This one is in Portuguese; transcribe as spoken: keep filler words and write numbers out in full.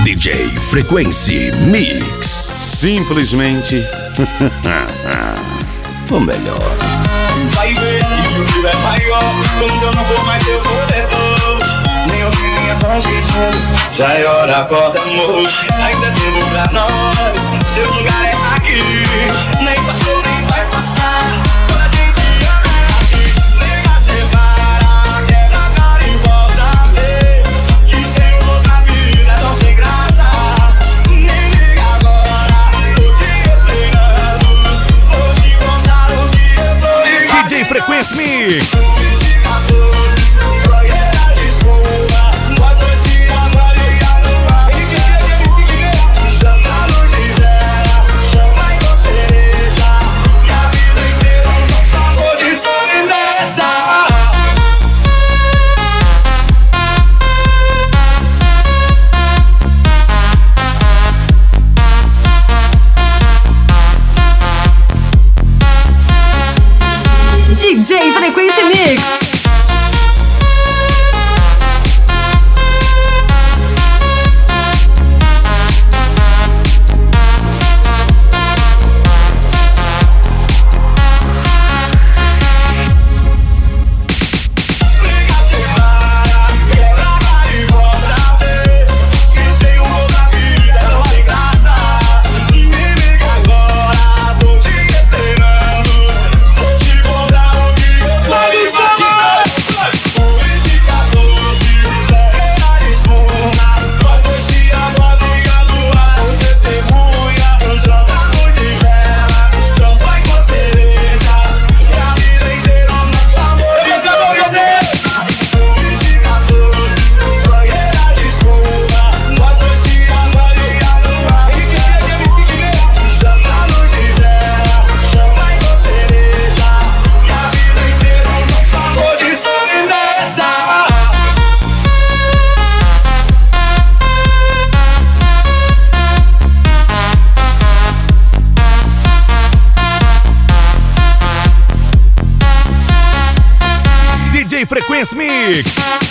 D J Frequency Mix. Simplesmente o melhor. Vai ver que o frio é maior quando eu não vou mais ter o protetor. Nem eu nem a voz de já é hora, acorda amor. Ainda tempo pra nós, seu lugar é aqui. Nem passou, nem vai passar. Quando a gente ama é aqui. Nega separa, quebra a cara e volta a ver. Que sem outra vida é tão sem graça. Nem liga agora, tô te esperando. Vou te contar o que eu tô ligado. D J Frequency Mix. D J Frequency Mix. D J Frequency Mix.